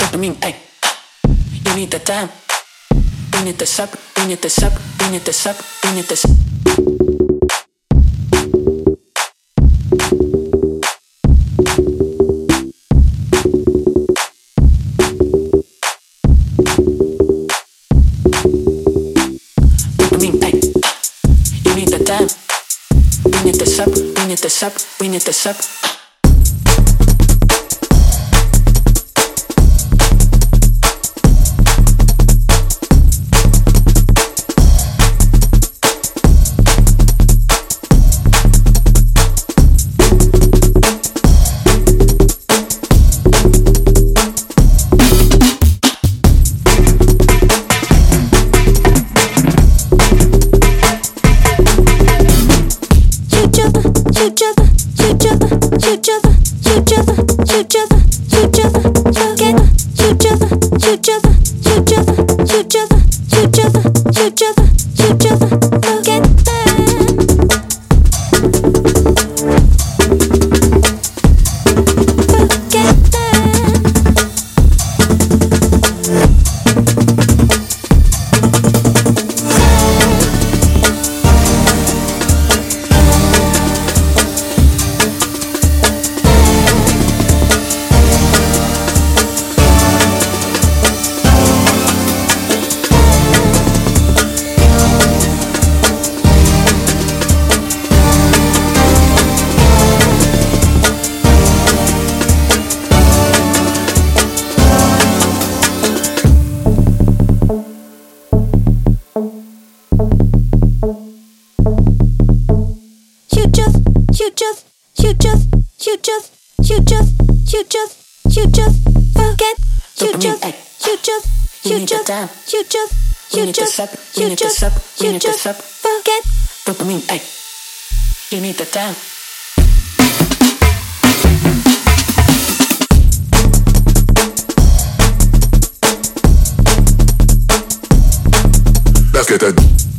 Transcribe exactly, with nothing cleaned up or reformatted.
dopamine, ay. You need the time. We need the suck, we need the suck, we need the suck, we need the suck. Dopamine, ay. You need the time. We need the suck, we need the suck, we need the suck. Forget dopamine, ay. You need the time. Let's get that.